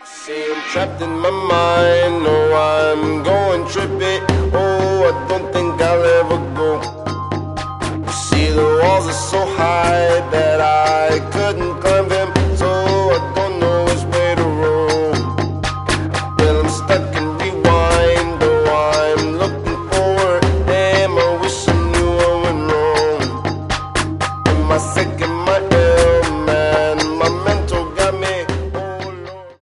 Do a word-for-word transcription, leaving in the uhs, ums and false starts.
See, I'm trapped in my mind, no, I'm going trippy.